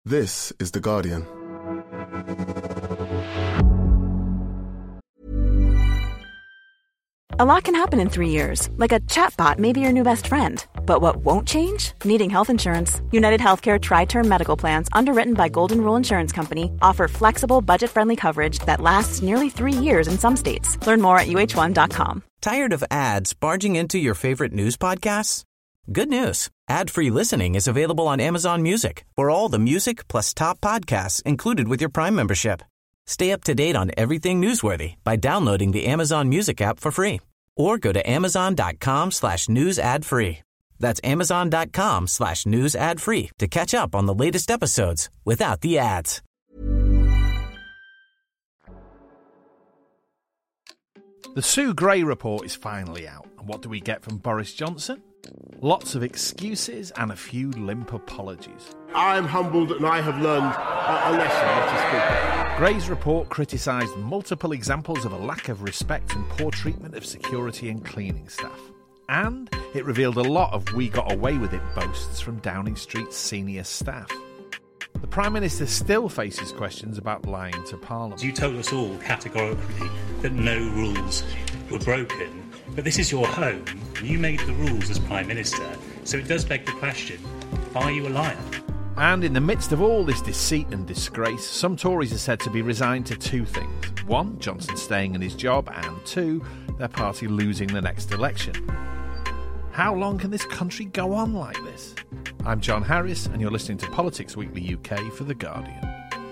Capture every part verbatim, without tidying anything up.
This is The Guardian. A lot can happen in three years, like a chatbot may be your new best friend. But what won't change? Needing health insurance. United Healthcare Tri-Term Medical Plans, underwritten by Golden Rule Insurance Company, offer flexible, budget-friendly coverage that lasts nearly three years in some states. Learn more at U H one dot com. Tired of ads barging into your favorite news podcasts? Good news. Ad-free listening is available on Amazon Music for all the music plus top podcasts included with your Prime membership. Stay up to date on everything newsworthy by downloading the Amazon Music app for free or go to amazon.com slash news ad free. That's amazon.com slash news ad free to catch up on the latest episodes without the ads. The Sue Gray report is finally out. And what do we get from Boris Johnson? Lots of excuses and a few limp apologies. I am humbled and I have learned a, a lesson, Mister Speaker. Gray's report criticised multiple examples of a lack of respect and poor treatment of security and cleaning staff. And it revealed a lot of we got away with it boasts from Downing Street's senior staff. The Prime Minister still faces questions about lying to Parliament. You told us all categorically that no rules were broken. But this is your home, and you made the rules as Prime Minister, so it does beg the question, are you a liar? And in the midst of all this deceit and disgrace, some Tories are said to be resigned to two things. One, Johnson staying in his job, and two, their party losing the next election. How long can this country go on like this? I'm John Harris, and you're listening to Politics Weekly U K for The Guardian.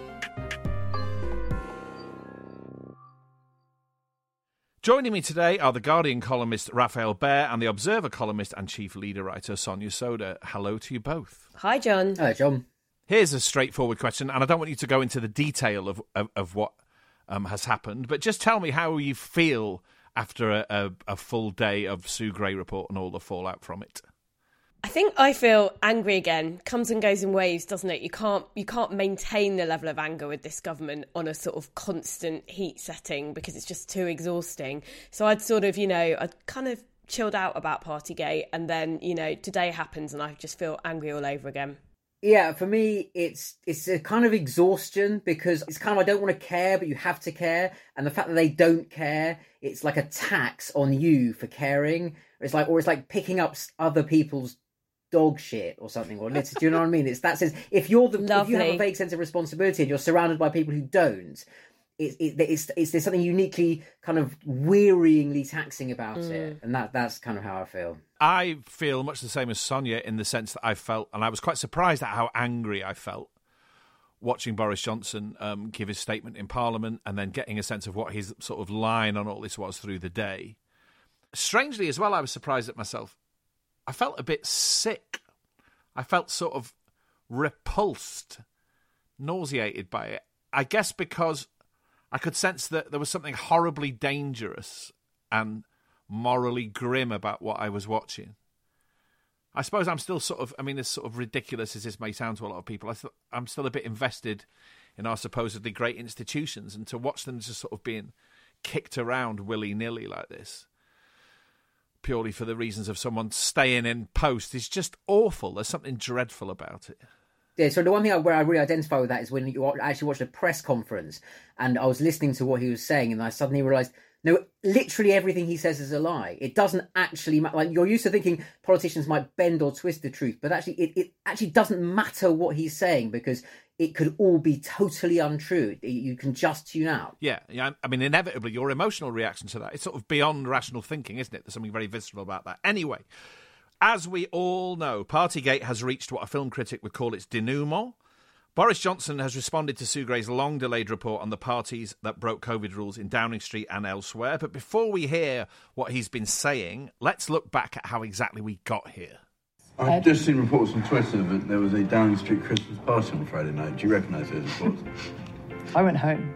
Joining me today are The Guardian columnist Rafael Behr and The Observer columnist and chief leader writer Sonia Soda. Hello to you both. Hi, John. Hi, John. Here's a straightforward question, and I don't want you to go into the detail of, of, of what um, has happened, but just tell me how you feel after a, a, a full day of Sue Gray report and all the fallout from it. I think I feel angry again. Comes and goes in waves, doesn't it? You can't you can't maintain the level of anger with this government on a sort of constant heat setting because it's just too exhausting. So I'd sort of, you know, I'd kind of chilled out about Partygate, and then, you know, today happens and I just feel angry all over again. Yeah, for me, it's it's a kind of exhaustion because it's kind of, I don't want to care, but you have to care. And the fact that they don't care, it's like a tax on you for caring. It's like, or it's like picking up other people's dog shit or something. Or it's, do you know what I mean? It's that sense. If you're the, if you have a vague sense of responsibility and you're surrounded by people who don't, it, it, it's, it's there's something uniquely kind of wearyingly taxing about mm. it, and that that's kind of how I feel. I feel much the same as Sonia in the sense that I felt, and I was quite surprised at how angry I felt watching Boris Johnson um, give his statement in Parliament and then getting a sense of what his sort of line on all this was through the day. Strangely as well, I was surprised at myself. I felt a bit sick. I felt sort of repulsed, nauseated by it. I guess because I could sense that there was something horribly dangerous and morally grim about what I was watching. I suppose I'm still sort of, I mean, as sort of ridiculous as this may sound to a lot of people, I th- I'm still a bit invested in our supposedly great institutions, and to watch them just sort of being kicked around willy-nilly like this, purely for the reasons of someone staying in post, is just awful. There's something dreadful about it. Yeah, so the one thing I, where I really identify with that is when you actually watched a press conference and I was listening to what he was saying and I suddenly realised, no, literally everything he says is a lie. It doesn't actually matter. Like, you're used to thinking politicians might bend or twist the truth, but actually it, it actually doesn't matter what he's saying because it could all be totally untrue. You can just tune out. Yeah, yeah. I mean, inevitably, your emotional reaction to that, it's sort of beyond rational thinking, isn't it? There's something very visceral about that. Anyway, as we all know, Partygate has reached what a film critic would call its denouement. Boris Johnson has responded to Sue Gray's long-delayed report on the parties that broke COVID rules in Downing Street and elsewhere. But before we hear what he's been saying, let's look back at how exactly we got here. I've just seen reports on Twitter that there was a Downing Street Christmas party on Friday night. Do you recognise those reports? I went home.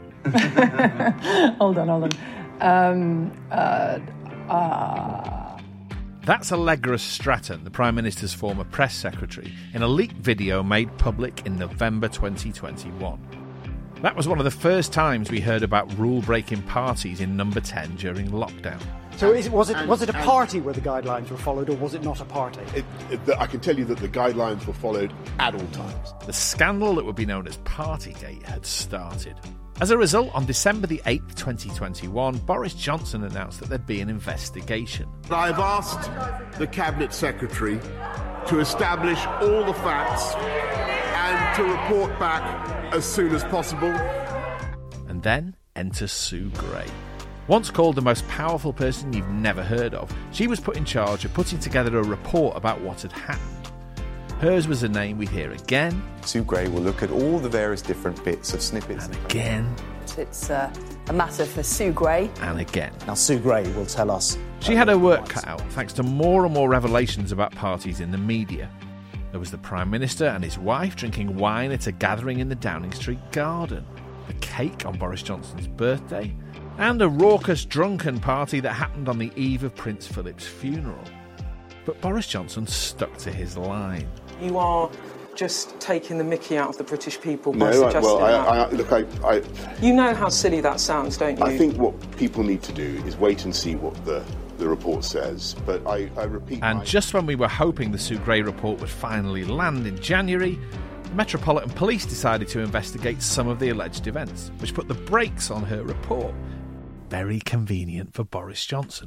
hold on, hold on. Um, uh, uh... That's Allegra Stratton, the Prime Minister's former press secretary, in a leaked video made public in November twenty twenty-one. That was one of the first times we heard about rule-breaking parties in Number ten during lockdown. So is it, was it and, was it a party where the guidelines were followed, or was it not a party? It, it, I can tell you that the guidelines were followed at all times. The scandal that would be known as Partygate had started. As a result, on December the eighth, twenty twenty-one, Boris Johnson announced that there'd be an investigation. I've asked the Cabinet Secretary to establish all the facts and to report back as soon as possible. And then enter Sue Gray. Once called the most powerful person you've never heard of, she was put in charge of putting together a report about what had happened. Hers was a name we'd hear again. Sue Gray will look at all the various different bits of snippets. And again. It's uh, a matter for Sue Gray. And again. Now Sue Gray will tell us. She had her work cut out thanks to more and more revelations about parties in the media. There was the Prime Minister and his wife drinking wine at a gathering in the Downing Street garden. A cake on Boris Johnson's birthday. And a raucous drunken party that happened on the eve of Prince Philip's funeral. But Boris Johnson stuck to his line. You are just taking the mickey out of the British people no, by suggesting well, I, that. I, look, I, I... You know how silly that sounds, don't you? I think what people need to do is wait and see what the, the report says. But I, I repeat... And my... just when we were hoping the Sue Gray report would finally land in January, the Metropolitan Police decided to investigate some of the alleged events, which put the brakes on her report. Very convenient for Boris Johnson.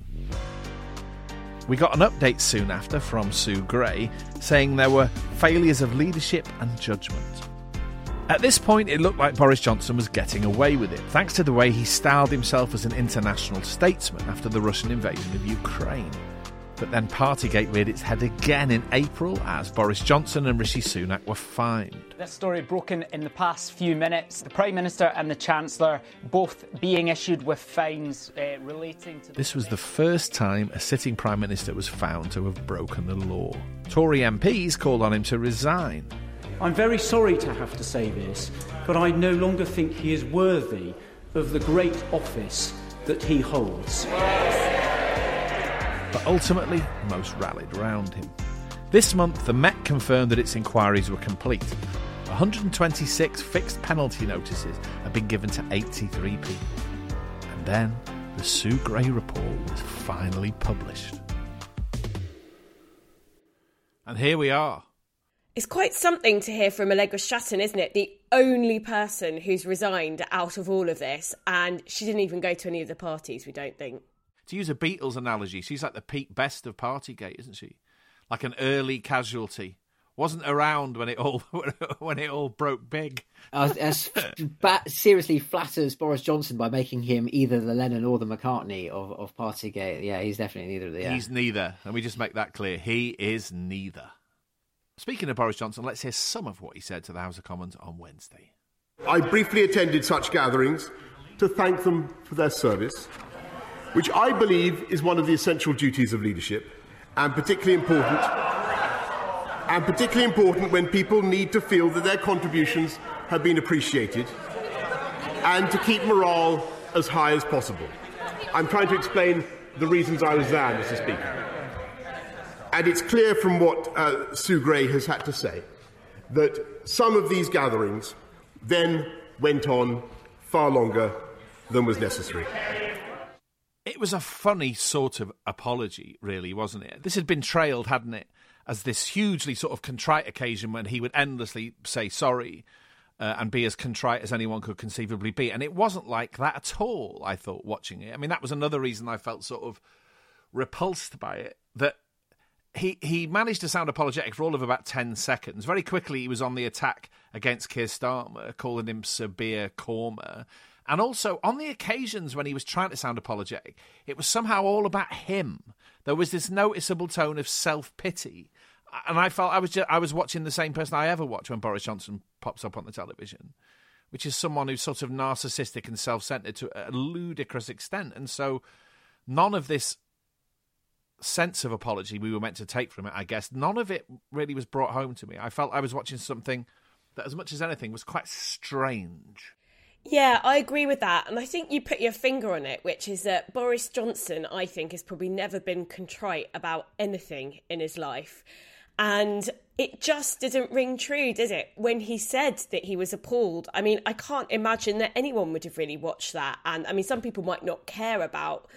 We got an update soon after from Sue Gray saying there were failures of leadership and judgment. At this point, it looked like Boris Johnson was getting away with it, thanks to the way he styled himself as an international statesman after the Russian invasion of Ukraine. But then Partygate reared its head again in April as Boris Johnson and Rishi Sunak were fined. This story broken in the past few minutes. The Prime Minister and the Chancellor both being issued with fines uh, relating to... This was the first time a sitting Prime Minister was found to have broken the law. Tory M Ps called on him to resign. I'm very sorry to have to say this, but I no longer think he is worthy of the great office that he holds. But ultimately, most rallied round him. This month, the Met confirmed that its inquiries were complete. one hundred twenty-six fixed penalty notices had been given to eighty-three people. And then, the Sue Gray report was finally published. And here we are. It's quite something to hear from Allegra Stratton, isn't it? The only person who's resigned out of all of this, and she didn't even go to any of the parties, we don't think. To use a Beatles analogy, she's like the Pete Best of Partygate, isn't she? Like an early casualty. Wasn't around when it all when it all broke big. Uh, as ba- seriously flatters Boris Johnson by making him either the Lennon or the McCartney of, of Partygate. Yeah, he's definitely neither of the... Yeah. He's neither. And we just make that clear. He is neither. Speaking of Boris Johnson, let's hear some of what he said to the House of Commons on Wednesday. I briefly attended such gatherings to thank them for their service, which I believe is one of the essential duties of leadership, and particularly important, and particularly important when people need to feel that their contributions have been appreciated, and to keep morale as high as possible. I'm trying to explain the reasons I was there, Mister Speaker. And it's clear from what uh, Sue Gray has had to say that some of these gatherings then went on far longer than was necessary. It was a funny sort of apology, really, wasn't it? This had been trailed, hadn't it, as this hugely sort of contrite occasion when he would endlessly say sorry uh, and be as contrite as anyone could conceivably be. And it wasn't like that at all, I thought, watching it. I mean, that was another reason I felt sort of repulsed by it, that he, he managed to sound apologetic for all of about ten seconds. Very quickly, he was on the attack against Keir Starmer, calling him Sir Beer Cormer. And also, on the occasions when he was trying to sound apologetic, it was somehow all about him. There was this noticeable tone of self-pity. And I felt I was just, I was watching the same person I ever watch when Boris Johnson pops up on the television, which is someone who's sort of narcissistic and self-centred to a ludicrous extent. And so none of this sense of apology we were meant to take from it, I guess, none of it really was brought home to me. I felt I was watching something that, as much as anything, was quite strange. Yeah, I agree with that. And I think you put your finger on it, which is that Boris Johnson, I think, has probably never been contrite about anything in his life. And it just didn't ring true, did it? When he said that he was appalled, I mean, I can't imagine that anyone would have really watched that. And I mean, some people might not care about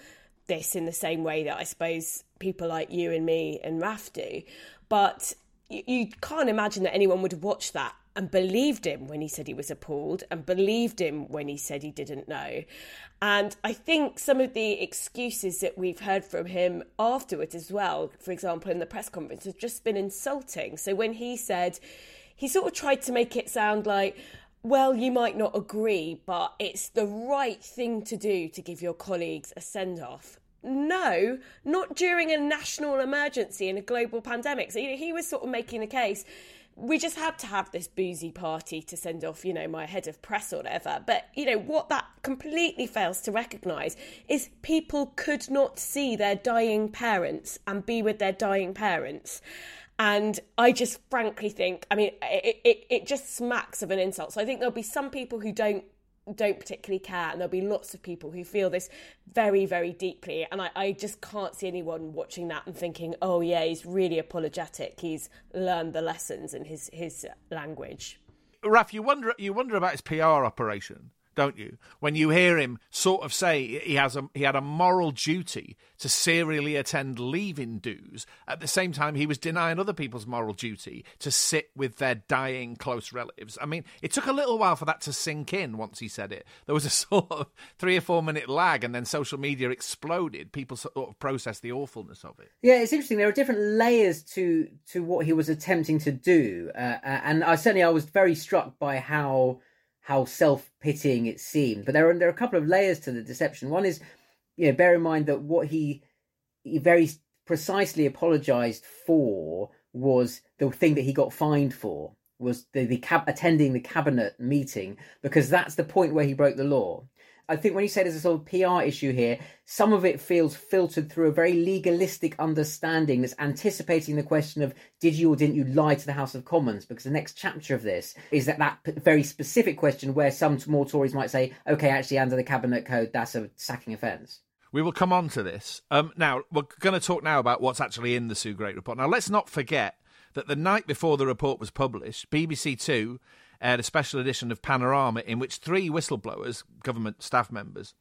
this in the same way that I suppose people like you and me and Raf do. But you, you can't imagine that anyone would have watched that and believed him when he said he was appalled and believed him when he said he didn't know. And I think some of the excuses that we've heard from him afterwards as well, for example, in the press conference, have just been insulting. So when he said, he sort of tried to make it sound like, well, you might not agree, but it's the right thing to do to give your colleagues a send-off. No, not during a national emergency and a global pandemic. So, you know, he was sort of making the case, we just had to have this boozy party to send off, you know, my head of press or whatever. But, you know, what that completely fails to recognise is people could not see their dying parents and be with their dying parents. And I just frankly think, I mean, it, it, it just smacks of an insult. So I think there'll be some people who don't don't particularly care, and there'll be lots of people who feel this very, very deeply. And I, I just can't see anyone watching that and thinking, oh, yeah, he's really apologetic. He's learned the lessons in his, his language. Raf, you wonder, you wonder about his P R operation, don't you? When you hear him sort of say he has a he had a moral duty to serially attend leave-in dues, at the same time he was denying other people's moral duty to sit with their dying close relatives. I mean, it took a little while for that to sink in once he said it. There was a sort of three or four minute lag, and then social media exploded. People sort of processed the awfulness of it. Yeah, it's interesting. There are different layers to to what he was attempting to do, uh, and I certainly I was very struck by how. how self-pitying it seemed. But there are there are a couple of layers to the deception. One is, you know, bear in mind that what he, he very precisely apologised for was the thing that he got fined for, was the, the cab- attending the cabinet meeting, because that's the point where he broke the law. I think when you say there's a sort of P R issue here, some of it feels filtered through a very legalistic understanding that's anticipating the question of did you or didn't you lie to the House of Commons? Because the next chapter of this is that that very specific question where some more Tories might say, OK, actually, under the Cabinet Code, that's a sacking offence. We will come on to this. Um, now, we're going to talk now about what's actually in the Sue Gray report. Now, let's not forget that the night before the report was published, B B C Two aired a special edition of Panorama in which three whistleblowers, government staff members,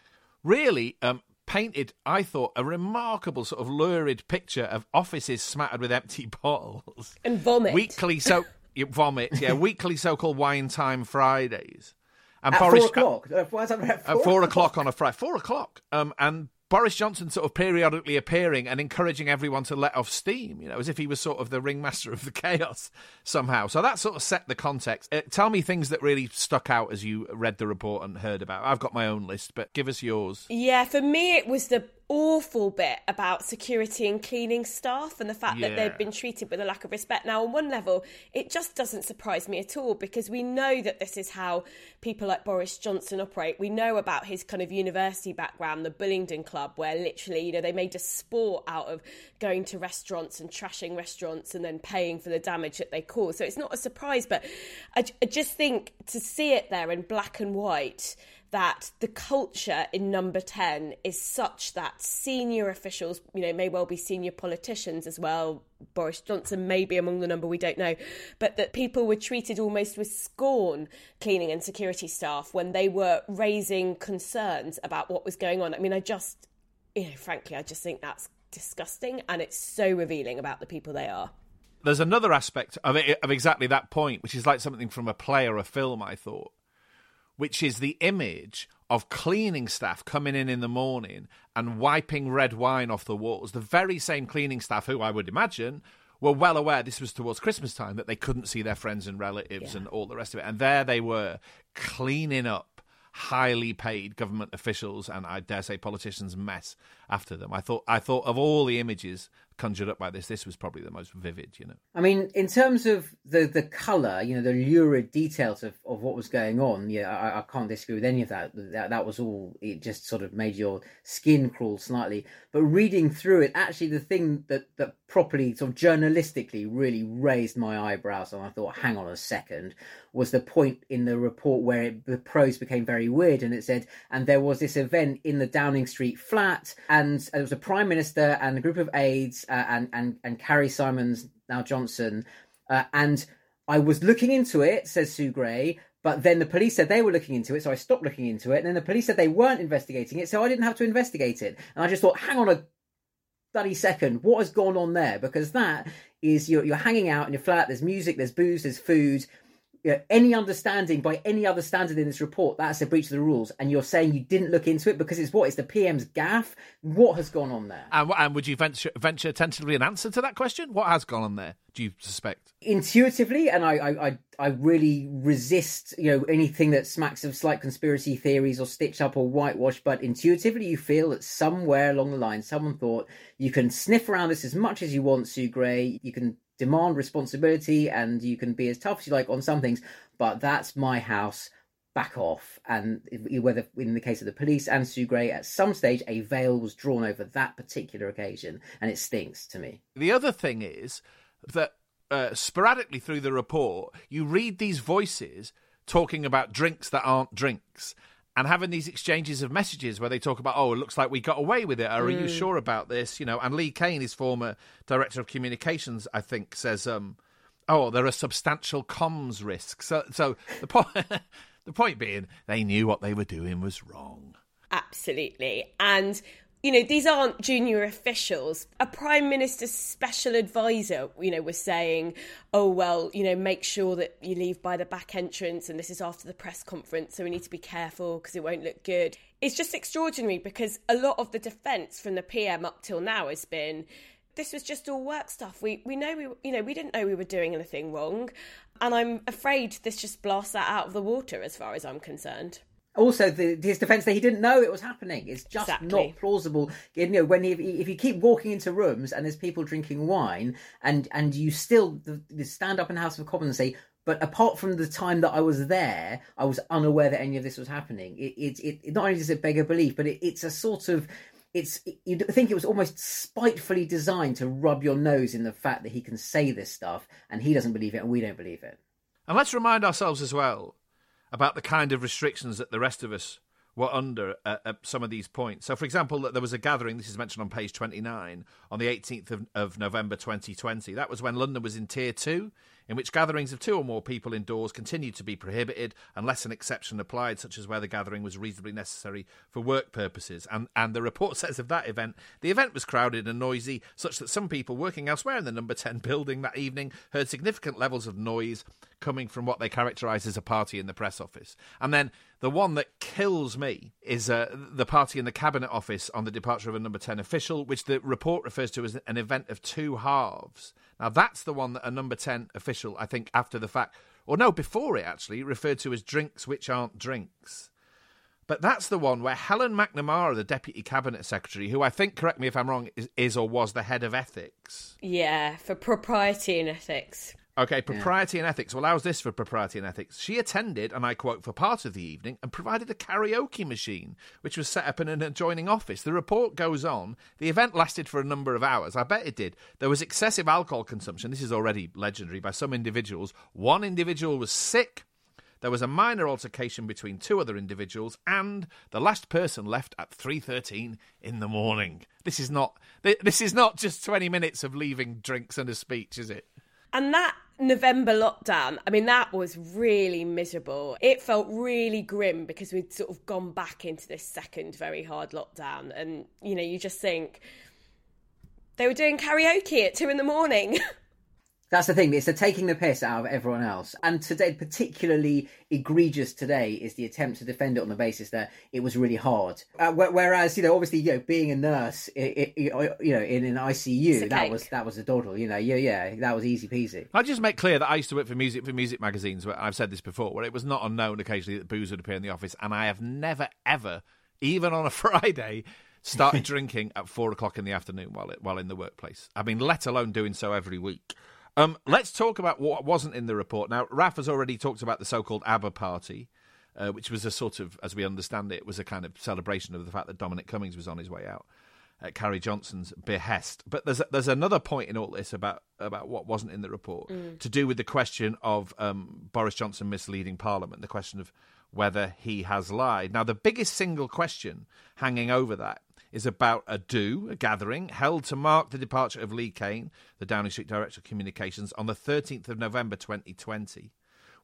really um, painted, I thought, a remarkable sort of lurid picture of offices smattered with empty bottles. And vomit. Weekly so vomit, yeah, weekly so-called wine time Fridays. And at Boris, four o'clock? Uh, what's that, at four, at four o'clock on a Friday. Four o'clock. Um, and Boris Johnson sort of periodically appearing and encouraging everyone to let off steam, you know, as if he was sort of the ringmaster of the chaos somehow. So that sort of set the context. Uh, tell me things that really stuck out as you read the report and heard about. I've got my own list, but give us yours. Yeah, for me it was the awful bit about security and cleaning staff and the fact Yeah. that they've been treated with a lack of respect. Now, on one level, it just doesn't surprise me at all, because we know that this is how people like Boris Johnson operate. We know about his kind of university background, the Bullingdon Club, where literally, you know, they made a sport out of going to restaurants and trashing restaurants and then paying for the damage that they cause. So it's not a surprise, but I, I just think to see it there in black and white, that the culture in number ten is such that senior officials, you know, may well be senior politicians as well. Boris Johnson may be among the number, we don't know. But that people were treated almost with scorn, cleaning and security staff, when they were raising concerns about what was going on. I mean, I just, you know, frankly, I just think that's disgusting, and it's so revealing about the people they are. There's another aspect of it, of exactly that point, which is like something from a play or a film, I thought, which is the image of cleaning staff coming in in the morning and wiping red wine off the walls. The very same cleaning staff who, I would imagine, were well aware this was towards Christmas time, that they couldn't see their friends and relatives yeah. and all the rest of it. And there they were, cleaning up highly paid government officials and, I dare say, politicians' mess after them. I thought, I thought of all the images conjured up by this, this was probably the most vivid, you know. I mean, in terms of the, the colour, you know, the lurid details of, of what was going on, yeah, I, I can't disagree with any of that. that. That was all, it just sort of made your skin crawl slightly. But reading through it, actually the thing that, that properly, sort of journalistically really raised my eyebrows, and I thought, hang on a second, was the point in the report where it, the prose became very weird, and it said, and there was this event in the Downing Street flat, and there was a Prime Minister and a group of aides, Uh, and, and, and Carrie Simons, now Johnson. Uh, and I was looking into it, says Sue Gray, But then the police said they were looking into it, so I stopped looking into it. And then the police said they weren't investigating it, so I didn't have to investigate it. And I just thought, hang on a bloody second, what has gone on there? Because that is, you're, you're hanging out in your flat, there's music, there's booze, there's food. You know, any understanding by any other standard in this report, that's a breach of the rules. And you're saying you didn't look into it because it's what? It's the P M's gaffe? What has gone on there? And, and would you venture, venture tentatively an answer to that question? What has gone on there, do you suspect? Intuitively, and I, I, I, I really resist, you know, anything that smacks of slight conspiracy theories or stitched up or whitewash, but intuitively you feel that somewhere along the line someone thought you can sniff around this as much as you want, Sue Gray, you can demand responsibility and you can be as tough as you like on some things, but that's my house, back off. And whether in the case of the police and Sue Gray, at some stage a veil was drawn over that particular occasion, and it stinks to me. The other thing is that uh, sporadically through the report you read these voices talking about drinks that aren't drinks, and having these exchanges of messages where they talk about, oh, it looks like we got away with it. Are mm. you sure about this? You know, and Lee Kane, his former director of communications, I think, says, um, oh, there are substantial comms risks. So, so the point, the point being, they knew what they were doing was wrong. Absolutely. And, you know, these aren't junior officials. A Prime Minister's special advisor, you know, was saying, oh, well, you know, make sure that you leave by the back entrance, and this is after the press conference, so we need to be careful because it won't look good. It's just extraordinary because a lot of the defence from the P M up till now has been, this was just all work stuff. We we know we you know we didn't know we were doing anything wrong, and I'm afraid this just blasts that out of the water as far as I'm concerned. Also, the, his defence that he didn't know it was happening. It's just exactly. not plausible. You know, when he, if you keep walking into rooms and there's people drinking wine, and and you still stand up in House of Commons and say, but apart from the time that I was there, I was unaware that any of this was happening. It it, it, it not only does it beg a belief, but it, it's a sort of it's you think it was almost spitefully designed to rub your nose in the fact that he can say this stuff and he doesn't believe it and we don't believe it. And let's remind ourselves as well about the kind of restrictions that the rest of us were under at, at some of these points. So, for example, there was a gathering, this is mentioned on page twenty-nine, on the eighteenth of, of November twenty twenty. That was when London was in Tier two, in which gatherings of two or more people indoors continued to be prohibited unless an exception applied, such as where the gathering was reasonably necessary for work purposes. And, and the report says of that event, the event was crowded and noisy, such that some people working elsewhere in the number ten building that evening heard significant levels of noise coming from what they characterise as a party in the press office. And then the one that kills me is uh, the party in the Cabinet Office on the departure of a number ten official, which the report refers to as an event of two halves. Now, that's the one that a number ten official, I think, after the fact, or no, before it actually, referred to as drinks which aren't drinks. But that's the one where Helen McNamara, the Deputy Cabinet Secretary, who I think, correct me if I'm wrong, is, is or was the head of ethics. Yeah, for propriety and ethics. OK, propriety yeah. and ethics. Well, how's this for propriety and ethics? She attended, and I quote, for part of the evening and provided a karaoke machine, which was set up in an adjoining office. The report goes on. The event lasted for a number of hours. I bet it did. There was excessive alcohol consumption. This is already legendary by some individuals. One individual was sick. There was a minor altercation between two other individuals, and the last person left at three thirteen in the morning. This is not, this is not just twenty minutes of leaving drinks and a speech, is it? And that November lockdown, I mean, that was really miserable. It felt really grim because we'd sort of gone back into this second very hard lockdown. And, you know, you just think they were doing karaoke at two in the morning. That's the thing, it's the taking the piss out of everyone else. And today, particularly egregious today, is the attempt to defend it on the basis that it was really hard. Uh, whereas, you know, obviously, you know, being a nurse, it, it, you know, in an I C U, that was that was a doddle, you know, yeah, yeah, that was easy peasy. I just make clear that I used to work for music for music magazines, where I've said this before, where it was not unknown occasionally that booze would appear in the office, and I have never, ever, even on a Friday, started drinking at four o'clock in the afternoon while it, while in the workplace. I mean, let alone doing so every week. Um, let's talk about what wasn't in the report. Now, Raf has already talked about the so-called ABBA party, uh, which was a sort of, as we understand it, was a kind of celebration of the fact that Dominic Cummings was on his way out at Carrie Johnson's behest. But there's there's another point in all this about, about what wasn't in the report, mm. to do with the question of um, Boris Johnson misleading Parliament, the question of whether he has lied. Now, the biggest single question hanging over that is about a do, a gathering, held to mark the departure of Lee Kane, the Downing Street Director of Communications, on the thirteenth of November twenty twenty,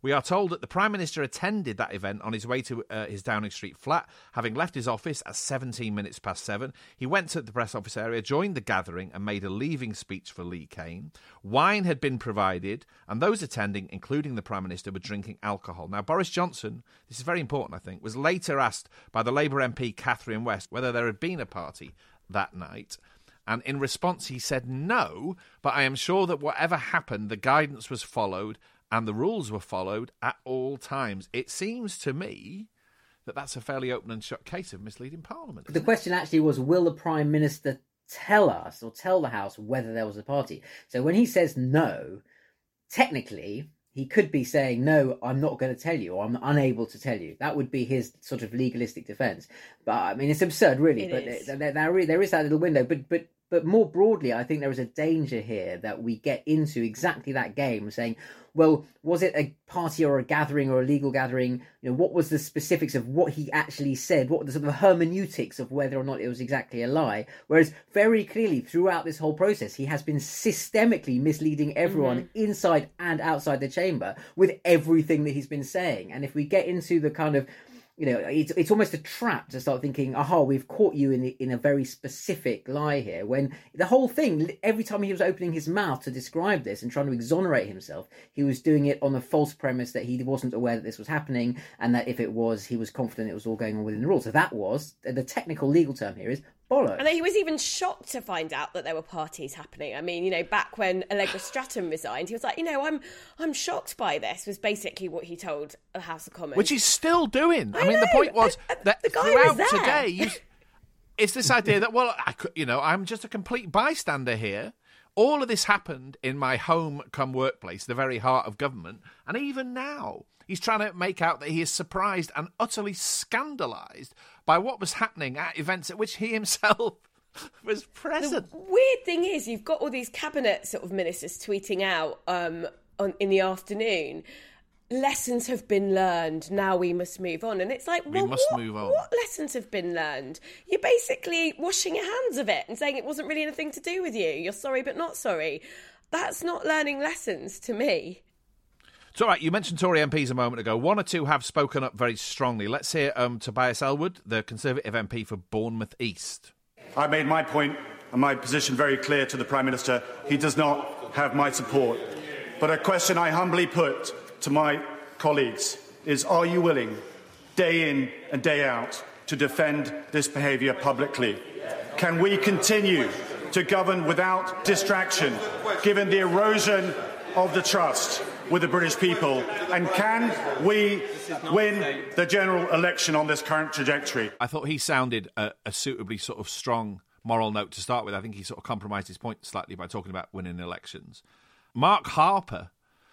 We are told that the Prime Minister attended that event on his way to uh, his Downing Street flat, having left his office at seventeen minutes past seven. He went to the press office area, joined the gathering and made a leaving speech for Lee Cain. Wine had been provided and those attending, including the Prime Minister, were drinking alcohol. Now, Boris Johnson, this is very important, I think, was later asked by the Labour M P Catherine West whether there had been a party that night. And in response, he said no, but I am sure that whatever happened, the guidance was followed and the rules were followed at all times. It seems to me that that's a fairly open and shut case of misleading Parliament. The question actually was, will the Prime Minister tell us or tell the House whether there was a party? So when he says no, technically, he could be saying, no, I'm not going to tell you, or I'm unable to tell you. That would be his sort of legalistic defence. But, I mean, it's absurd, really. It but is. there, there, there, there is that little window. But, but, but more broadly, I think there is a danger here that we get into exactly that game, saying, well, was it a party or a gathering or a legal gathering? You know, what was the specifics of what he actually said? What were the sort of hermeneutics of whether or not it was exactly a lie? Whereas very clearly throughout this whole process, he has been systemically misleading everyone mm-hmm. inside and outside the chamber with everything that he's been saying. And if we get into the kind of, you know, it's it's almost a trap to start thinking, aha, we've caught you in the, in a very specific lie here, when the whole thing, every time he was opening his mouth to describe this and trying to exonerate himself, he was doing it on the false premise that he wasn't aware that this was happening, and that if it was, he was confident it was all going on within the rules. So that was, the technical legal term here is bollocks. And he was even shocked to find out that there were parties happening. I mean, you know, back when Allegra Stratton resigned, he was like, you know, I'm I'm shocked by this, was basically what he told the House of Commons. Which he's still doing. I, I mean, know. the point was uh, uh, that the guy throughout was there. today, you, it's this idea that, well, I could, you know, I'm just a complete bystander here. All of this happened in my home come workplace, the very heart of government. And even now, he's trying to make out that he is surprised and utterly scandalised by what was happening at events at which he himself was present. The weird thing is, you've got all these cabinet sort of ministers tweeting out um, on, in the afternoon, lessons have been learned, now we must move on. And it's like, well, we must what, move on. What lessons have been learned? You're basically washing your hands of it and saying it wasn't really anything to do with you. You're sorry but not sorry. That's not learning lessons to me. It's all right, you mentioned Tory M Ps a moment ago. One or two have spoken up very strongly. Let's hear um, Tobias Ellwood, the Conservative M P for Bournemouth East. I made my point and my position very clear to the Prime Minister. He does not have my support. But a question I humbly put to my colleagues is, are you willing, day in and day out, to defend this behaviour publicly? Can we continue to govern without distraction, given the erosion of the trust with the British people? And can we win the general election on this current trajectory? I thought he sounded a, a suitably sort of strong moral note to start with. I think he sort of compromised his point slightly by talking about winning elections. Mark Harper,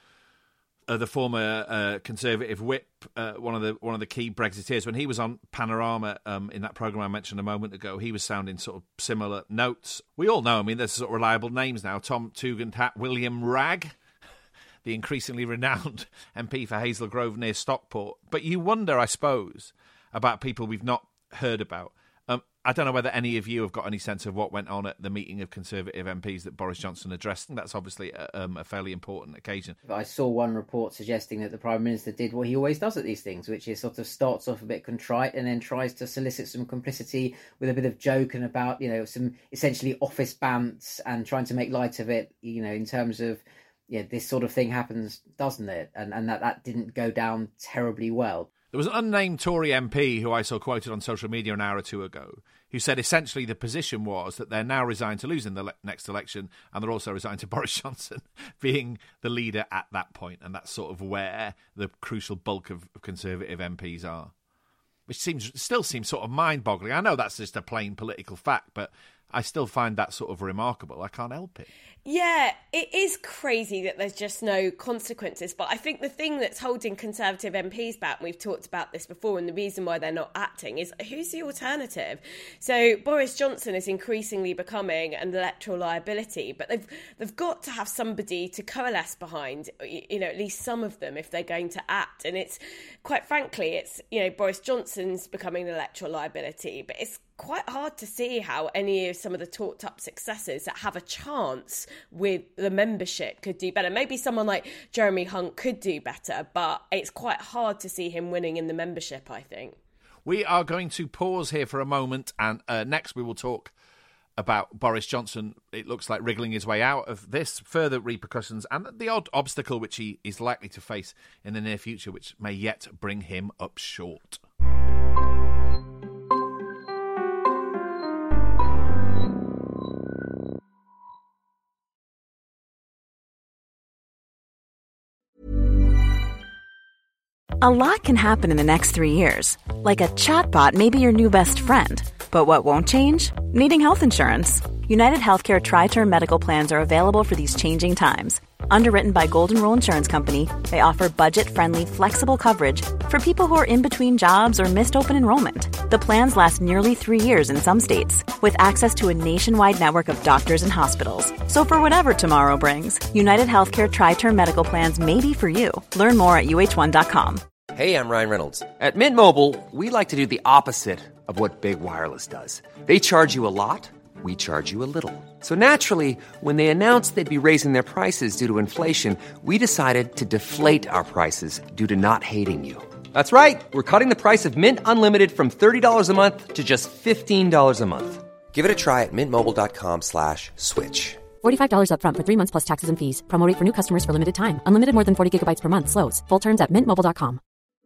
uh, the former uh, Conservative whip, uh, one of the one of the key Brexiteers, when he was on Panorama um, in that programme I mentioned a moment ago, he was sounding sort of similar notes. We all know, I mean, there's sort of reliable names now. Tom Tugendhat, William Ragg, the increasingly renowned M P for Hazel Grove near Stockport. But you wonder, I suppose, about people we've not heard about. Um, I don't know whether any of you have got any sense of what went on at the meeting of Conservative M Ps that Boris Johnson addressed. That's obviously a, um, a fairly important occasion. I saw one report suggesting that the Prime Minister did what he always does at these things, which is sort of starts off a bit contrite and then tries to solicit some complicity with a bit of joke and about, you know, some essentially office bants and trying to make light of it, you know, in terms of, yeah, this sort of thing happens, doesn't it? And and that, that didn't go down terribly well. There was an unnamed Tory M P who I saw quoted on social media an hour or two ago, who said essentially the position was that they're now resigned to losing the le- next election, and they're also resigned to Boris Johnson being the leader at that point, and that's sort of where the crucial bulk of, of Conservative M Ps are. Which seems still seems sort of mind-boggling. I know that's just a plain political fact, but I still find that sort of remarkable. I can't help it. Yeah, it is crazy that there's just no consequences. But I think the thing that's holding Conservative M Ps back, and we've talked about this before, and the reason why they're not acting is, who's the alternative? So Boris Johnson is increasingly becoming an electoral liability, but they've they've got to have somebody to coalesce behind, you know, at least some of them, if they're going to act. And it's, quite frankly, it's, you know, Boris Johnson's becoming an electoral liability, but it's quite hard to see how any of some of the talked up successors that have a chance with the membership could do better. Maybe someone like Jeremy Hunt could do better, but it's quite hard to see him winning in the membership, I think. We are going to pause here for a moment, and uh, next we will talk about Boris Johnson. It looks like wriggling his way out of this, further repercussions, and the odd obstacle which he is likely to face in the near future, which may yet bring him up short. A lot can happen in the next three years. Like a chatbot may be your new best friend. But what won't change? Needing health insurance. United Healthcare Tri-Term Medical Plans are available for these changing times. Underwritten by Golden Rule Insurance Company, they offer budget-friendly, flexible coverage for people who are in between jobs or missed open enrollment. The plans last nearly three years in some states, with access to a nationwide network of doctors and hospitals. So for whatever tomorrow brings, United Healthcare Tri-Term Medical Plans may be for you. Learn more at U H one dot com. Hey, I'm Ryan Reynolds. At Mint Mobile, we like to do the opposite of what Big Wireless does. They charge you a lot, we charge you a little. So naturally, when they announced they'd be raising their prices due to inflation, we decided to deflate our prices due to not hating you. That's right. We're cutting the price of Mint Unlimited from thirty dollars a month to just fifteen dollars a month. Give it a try at mintmobile.com slash switch. forty-five dollars up front for three months plus taxes and fees. Promo rate for new customers for limited time. Unlimited more than forty gigabytes per month. Slows full terms at mint mobile dot com.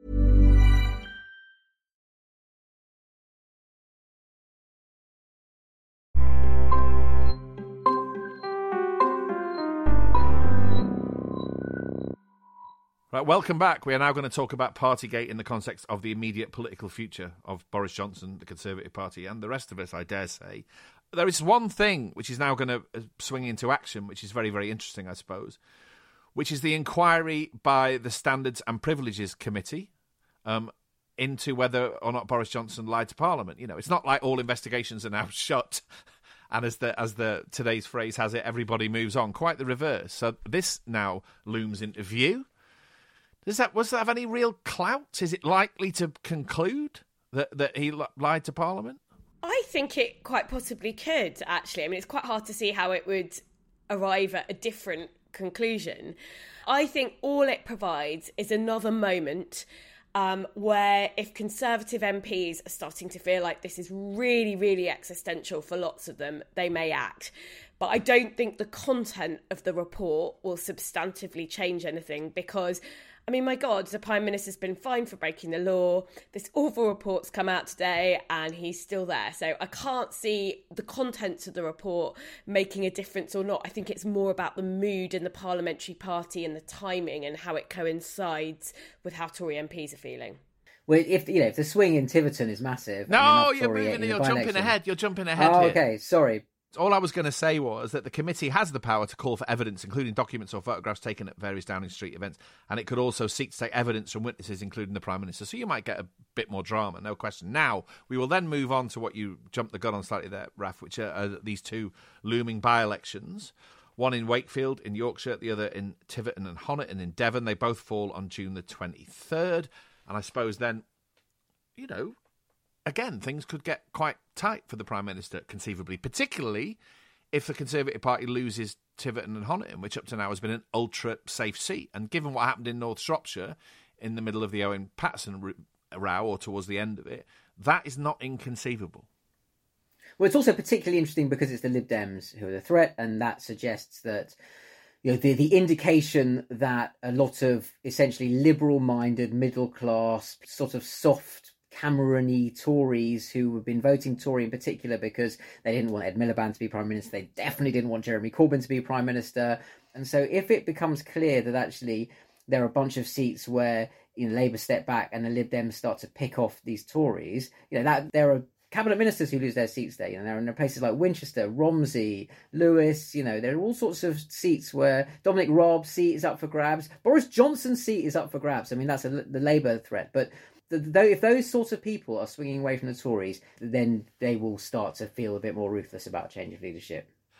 Right, welcome back. We are now going to talk about Partygate in the context of the immediate political future of Boris Johnson, the Conservative Party, and the rest of us, I dare say. There is one thing which is now going to swing into action, which is very, very interesting, I suppose, which is the inquiry by the Standards and Privileges Committee um, into whether or not Boris Johnson lied to Parliament. You know, it's not like all investigations are now shut, and as the as the today's phrase has it, everybody moves on. Quite the reverse. So this now looms into view. Does that, was that have any real clout? Is it likely to conclude that, that he lied to Parliament? I think it quite possibly could, actually. I mean, it's quite hard to see how it would arrive at a different conclusion. I think all it provides is another moment um, where if Conservative M Ps are starting to feel like this is really, really existential for lots of them, they may act. But I don't think the content of the report will substantively change anything because, I mean, my God, the Prime Minister's been fined for breaking the law. This awful report's come out today and he's still there. So I can't see the contents of the report making a difference or not. I think it's more about the mood in the parliamentary party and the timing and how it coincides with how Tory M Ps are feeling. Well, if you know, if the swing in Tiverton is massive... No, you're moving, you're jumping ahead. You're jumping ahead Oh, here. okay, sorry. All I was going to say was that the committee has the power to call for evidence, including documents or photographs taken at various Downing Street events, and it could also seek to take evidence from witnesses, including the Prime Minister. So you might get a bit more drama, no question. Now, we will then move on to what you jumped the gun on slightly there, Raf, which are, are these two looming by-elections. One in Wakefield in Yorkshire, the other in Tiverton and Honiton in Devon. They both fall on June the twenty-third. And I suppose then, you know, again, things could get quite tight for the Prime Minister, conceivably, particularly if the Conservative Party loses Tiverton and Honiton, which up to now has been an ultra-safe seat. And given what happened in North Shropshire in the middle of the Owen Paterson row, or towards the end of it, that is not inconceivable. Well, it's also particularly interesting because it's the Lib Dems who are the threat, and that suggests that, you know, the, the indication that a lot of essentially liberal-minded, middle-class, sort of soft Cameron-y Tories who have been voting Tory in particular because they didn't want Ed Miliband to be Prime Minister, they definitely didn't want Jeremy Corbyn to be Prime Minister. And so if it becomes clear that actually there are a bunch of seats where, you know, Labour step back and the Lib Dems start to pick off these Tories, you know, that there are cabinet ministers who lose their seats there. You know, there are places like Winchester, Romsey, Lewis. You know, there are all sorts of seats where Dominic Raab's seat is up for grabs. Boris Johnson's seat is up for grabs. I mean, that's a, the Labour threat. But the, the, if those sorts of people are swinging away from the Tories, then they will start to feel a bit more ruthless about change of leadership.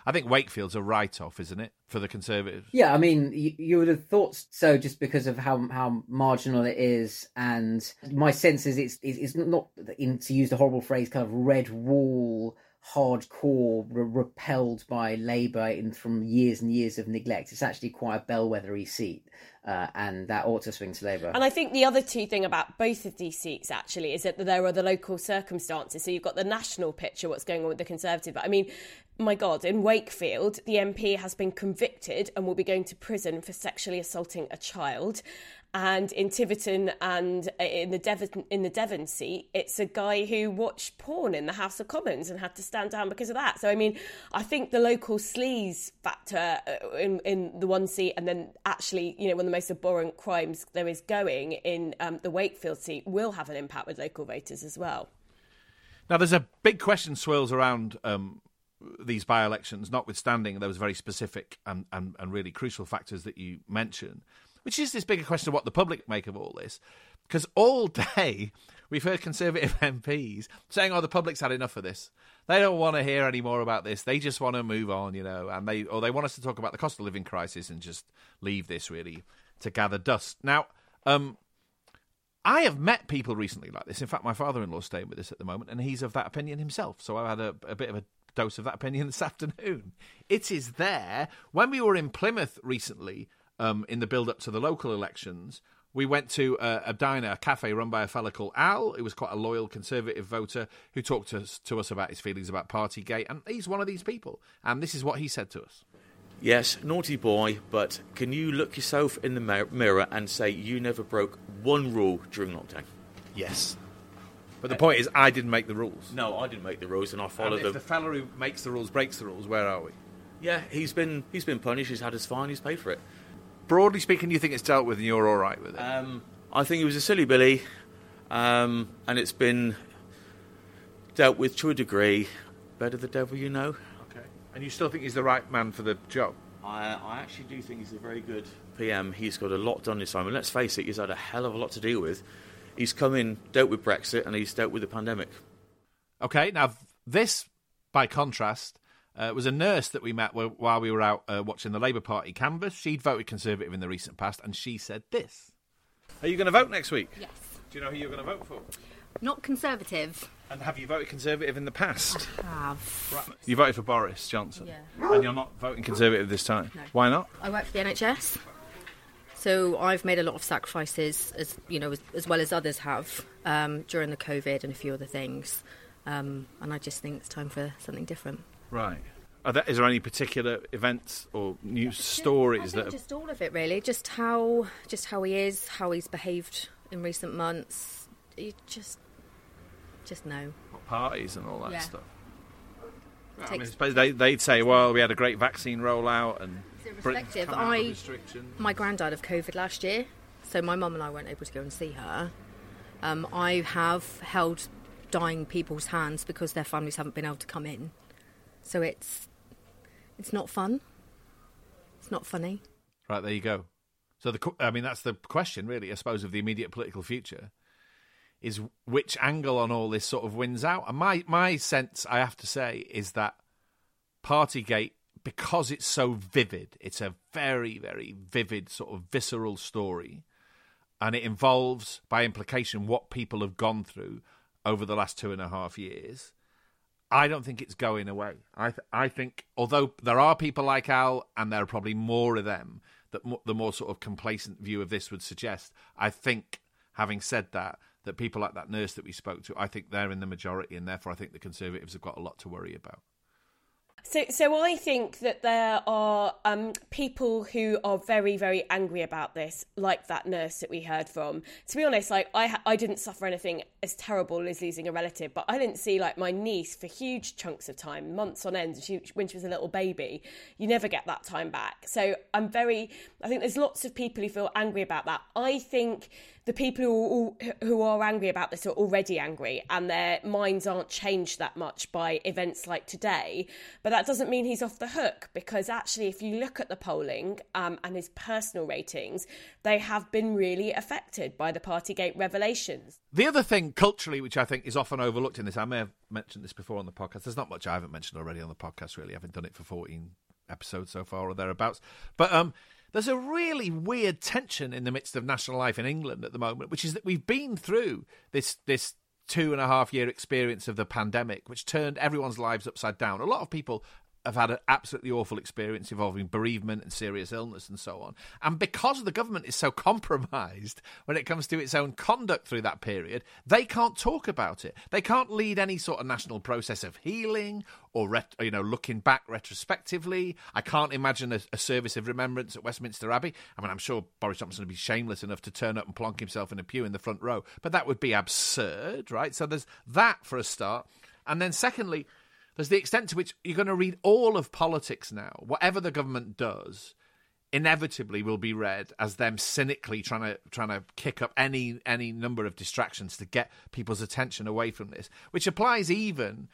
I think Wakefield's a write-off, isn't it, for the Conservatives? Yeah, I mean, you, you would have thought so, just because of how how marginal it is, and my sense is it's it's not, in, to use the horrible phrase, kind of red wall, hardcore, re- repelled by Labour in from years and years of neglect. It's actually quite a bellwethery seat, uh, and that ought to swing to Labour. And I think the other two thing about both of these seats actually is that there are the local circumstances. So you've got the national picture, what's going on with the Conservative. But I mean, my God, in Wakefield, the M P has been convicted and will be going to prison for sexually assaulting a child. And in Tiverton and in the Devon in the Devon seat, it's a guy who watched porn in the House of Commons and had to stand down because of that. So, I mean, I think the local sleaze factor in, in the one seat, and then actually, you know, one of the most abhorrent crimes there is going in um, the Wakefield seat will have an impact with local voters as well. Now, there's a big question swirls around um, these by-elections, notwithstanding those very specific and, and, and really crucial factors that you mentioned, which is this bigger question of what the public make of all this. Because all day we've heard Conservative M Ps saying, oh, the public's had enough of this. They don't want to hear any more about this. They just want to move on, you know, and they or they want us to talk about the cost of living crisis and just leave this really to gather dust. Now, um, I have met people recently like this. In fact, my father-in-law's staying with us at the moment, and he's of that opinion himself. So I've had a, a bit of a dose of that opinion this afternoon. It is there. When we were in Plymouth recently, Um, in the build-up to the local elections, we went to a, a diner, a cafe run by a fella called Al. It was quite a loyal Conservative voter who talked to us, to us about his feelings about Partygate, and he's one of these people. And this is what he said to us. Yes, naughty boy, but can you look yourself in the mirror and say you never broke one rule during lockdown? Yes. But the point is, I didn't make the rules. No, I didn't make the rules, and I followed and if them. the fella who makes the rules breaks the rules, where are we? Yeah, he's been he's been punished, he's had his fine, he's paid for it. Broadly speaking, you think it's dealt with and you're all right with it? Um, I think he was a silly Billy, um, and it's been dealt with to a degree. Better the devil you know. Okay. And you still think he's the right man for the job? I, I actually do think he's a very good P M. He's got a lot done this time, and let's face it, he's had a hell of a lot to deal with. He's come in, dealt with Brexit, and he's dealt with the pandemic. Okay, now this, by contrast, Uh, it was a nurse that we met while we were out uh, watching the Labour Party canvass. She'd voted Conservative in the recent past, and she said this. Are you going to vote next week? Yes. Do you know who you're going to vote for? Not Conservative. And have you voted Conservative in the past? I have. Right. You voted for Boris Johnson? Yeah. And you're not voting Conservative this time? No. Why not? I work for the N H S, so I've made a lot of sacrifices, as you know, as, as well as others have, um, during the COVID and a few other things, um, and I just think it's time for something different. Right. Are there, is there any particular events or news stories I think that? Have... Just all of it, really. Just how, just how he is, how he's behaved in recent months. You just, just know. What, parties and all that yeah. stuff. Well, Takes... I mean, I suppose they, they'd say, well, we had a great vaccine rollout and Britain's Reflective. come out of I, restrictions. my gran died of COVID last year, so my mum and I weren't able to go and see her. Um, I have held dying people's hands because their families haven't been able to come in. So it's it's not fun. It's not funny. Right, there you go. So, the I mean, that's the question, really, I suppose, of the immediate political future, is which angle on all this sort of wins out. And my, my sense, I have to say, is that Partygate, because it's so vivid, it's a very, very vivid, sort of visceral story, and it involves, by implication, what people have gone through over the last two and a half years, I don't think it's going away. I th- I think, although there are people like Al, and there are probably more of them, that m- the more sort of complacent view of this would suggest, I think, having said that, that people like that nurse that we spoke to, I think they're in the majority, and therefore I think the Conservatives have got a lot to worry about. So, so I think that there are um, people who are very, very angry about this, like that nurse that we heard from. To be honest, like I, ha- I didn't suffer anything as terrible as losing a relative, but I didn't see like my niece for huge chunks of time, months on end. She, when she was a little baby, you never get that time back. So I'm very, I think there's lots of people who feel angry about that. I think the people who are, who are angry about this are already angry and their minds aren't changed that much by events like today. But that doesn't mean he's off the hook, because actually if you look at the polling um, and his personal ratings, they have been really affected by the Partygate revelations. The other thing culturally, which I think is often overlooked in this, I may have mentioned this before on the podcast. There's not much I haven't mentioned already on the podcast, really. I haven't done it for fourteen episodes so far or thereabouts. But um, there's a really weird tension in the midst of national life in England at the moment, which is that we've been through this this two and a half year experience of the pandemic, which turned everyone's lives upside down. A lot of people have had an absolutely awful experience involving bereavement and serious illness and so on. And because the government is so compromised when it comes to its own conduct through that period, they can't talk about it. They can't lead any sort of national process of healing or, ret- you know, looking back retrospectively. I can't imagine a, a service of remembrance at Westminster Abbey. I mean, I'm sure Boris Johnson would be shameless enough to turn up and plonk himself in a pew in the front row, but that would be absurd, right? So there's that for a start. And then secondly, there's the extent to which you're going to read all of politics now. Whatever the government does, inevitably will be read as them cynically trying to trying to kick up any any number of distractions to get people's attention away from this, which applies even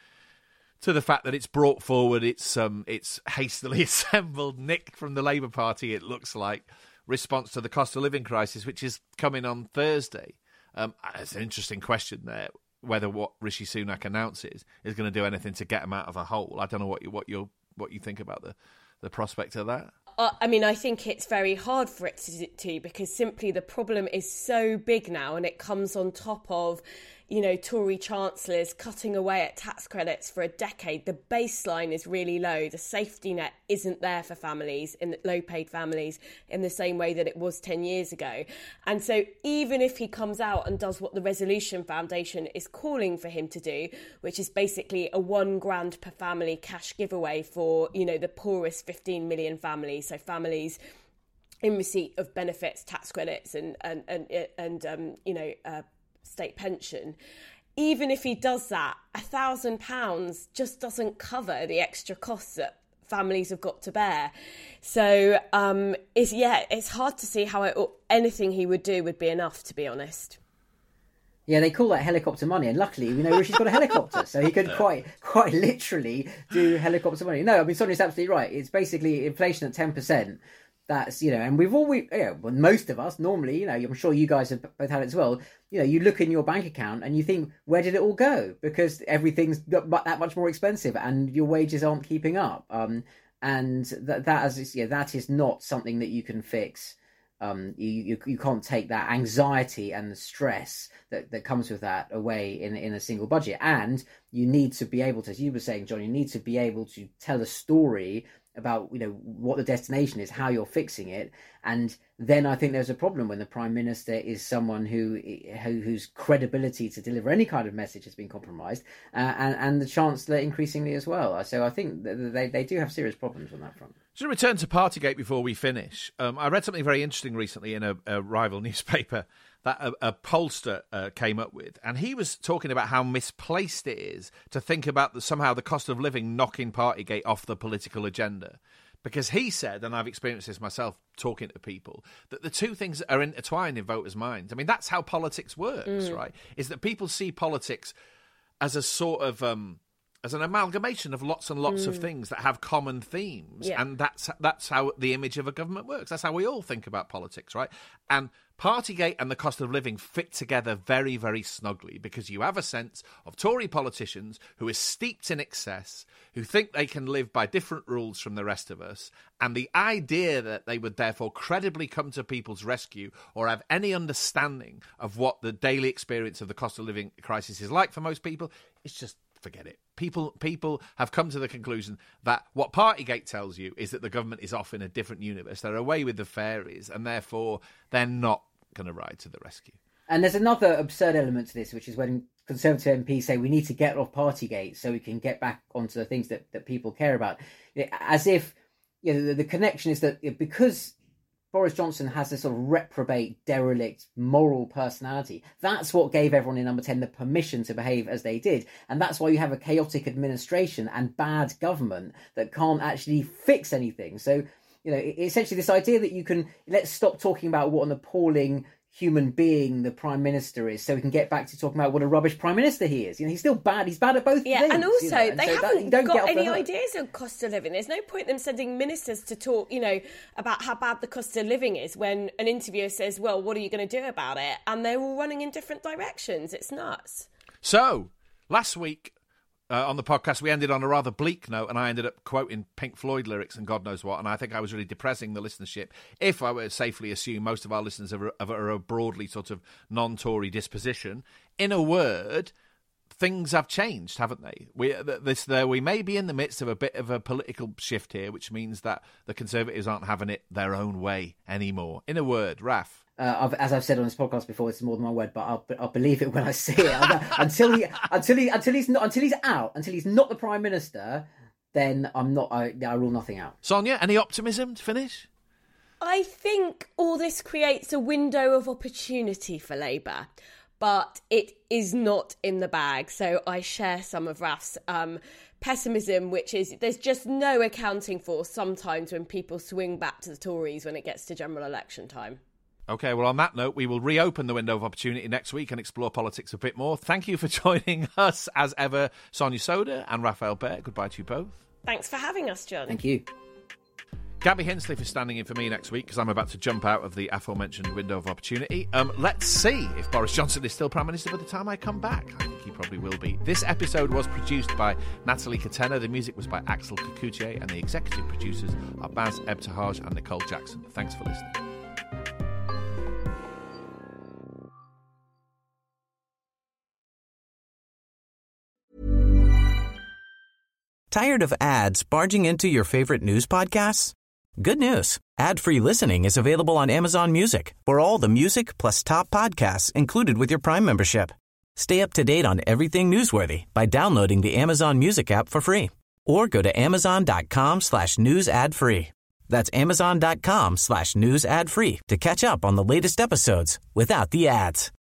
to the fact that it's brought forward its um its hastily assembled Nick from the Labour Party, it looks like, response to the cost of living crisis, which is coming on Thursday. Um, it's an interesting question there, whether what Rishi Sunak announces is going to do anything to get him out of a hole. I don't know what you what you what you think about the the prospect of that. Uh, I mean, I think it's very hard for it to, to because simply the problem is so big now, and it comes on top of, you know, Tory chancellors cutting away at tax credits for a decade. The baseline is really low. The safety net isn't there for families, in low-paid families, in the same way that it was ten years ago. And so even if he comes out and does what the Resolution Foundation is calling for him to do, which is basically a one grand per family cash giveaway for, you know, the poorest fifteen million families, so families in receipt of benefits, tax credits and, and, and, and um, you know, uh, state pension, even if he does that, a thousand pounds just doesn't cover the extra costs that families have got to bear. So um, it's yeah, it's hard to see how it, anything he would do would be enough, to be honest. Yeah, they call that helicopter money, and luckily we know Rishi's got a helicopter, so he could quite quite literally do helicopter money. No, I mean Sonia's absolutely right. It's basically inflation at ten percent. That's, you know, and we've always, yeah, well, most of us normally, you know, I'm sure you guys have both had it as well. You know, you look in your bank account and you think, where did it all go? Because everything's that much more expensive and your wages aren't keeping up. Um, and that that is, yeah, that is not something that you can fix. Um, you, you you can't take that anxiety and the stress that, that comes with that away in in a single budget. And you need to be able to, as you were saying, John, you need to be able to tell a story about, you know, what the destination is, how you're fixing it. And then I think there's a problem when the Prime Minister is someone who, who whose credibility to deliver any kind of message has been compromised, uh, and, and the Chancellor increasingly as well. So I think they, they do have serious problems on that front. Just return to Partygate before we finish. Um, I read something very interesting recently in a, a rival newspaper that a, a pollster uh, came up with, and he was talking about how misplaced it is to think about the, somehow the cost of living knocking Partygate off the political agenda. Because he said, and I've experienced this myself talking to people, that the two things are intertwined in voters' minds. I mean, that's how politics works, mm. right? Is that people see politics as a sort of... Um, as an amalgamation of lots and lots mm. of things that have common themes. Yeah. And that's that's how the image of a government works. That's how we all think about politics, right? And Partygate and the cost of living fit together very, very snugly, because you have a sense of Tory politicians who are steeped in excess, who think they can live by different rules from the rest of us, and the idea that they would therefore credibly come to people's rescue or have any understanding of what the daily experience of the cost of living crisis is like for most people, it's just... forget it. People people have come to the conclusion that what Partygate tells you is that the government is off in a different universe. They're away with the fairies, and therefore they're not going to ride to the rescue. And there's another absurd element to this, which is when Conservative M Ps say we need to get off Partygate so we can get back onto the things that, that people care about. As if, you know, the, the connection is that because Boris Johnson has this sort of reprobate, derelict, moral personality. That's what gave everyone in Number ten the permission to behave as they did. And that's why you have a chaotic administration and bad government that can't actually fix anything. So, you know, essentially this idea that you can, let's stop talking about what an appalling human being the Prime Minister is, so we can get back to talking about what a rubbish Prime Minister he is. You know, he's still bad. He's bad at both yeah, things. and also you know? and they so haven't that, don't got get off the any hook. ideas of cost of living. There's no point them sending ministers to talk, you know, about how bad the cost of living is when an interviewer says, well, what are you going to do about it? And they're all running in different directions. It's nuts. So, last week uh, on the podcast, we ended on a rather bleak note, and I ended up quoting Pink Floyd lyrics and God knows what, and I think I was really depressing the listenership. If I were to safely assume most of our listeners are, are a broadly sort of non-Tory disposition, in a word, things have changed, haven't they? We this there we may be in the midst of a bit of a political shift here, which means that the Conservatives aren't having it their own way anymore. In a word, Raf. Uh, I've, as I've said on this podcast before, it's more than my word, but I'll, I'll believe it when I see it. until he, until he, until he's not, until he's out, until he's not the Prime Minister, then I'm not. I, I rule nothing out. Sonia, any optimism to finish? I think all this creates a window of opportunity for Labour, but it is not in the bag. So I share some of Raf's um, pessimism, which is there's just no accounting for sometimes when people swing back to the Tories when it gets to general election time. OK, well, on that note, we will reopen the window of opportunity next week and explore politics a bit more. Thank you for joining us, as ever, Sonia Soda and Raphael Bear. Goodbye to you both. Thanks for having us, John. Thank you. Gabby Hinsley for standing in for me next week because I'm about to jump out of the aforementioned window of opportunity. Um, let's see if Boris Johnson is still Prime Minister by the time I come back. I think he probably will be. This episode was produced by Natalie Catena. The music was by Axel Kakuche, and the executive producers are Baz Ebtehaj and Nicole Jackson. Thanks for listening. Tired of ads barging into your favorite news podcasts? Good news. Ad-free listening is available on Amazon Music for all the music plus top podcasts included with your Prime membership. Stay up to date on everything newsworthy by downloading the Amazon Music app for free or go to amazon.com slash news ad free. That's amazon.com slash news ad free to catch up on the latest episodes without the ads.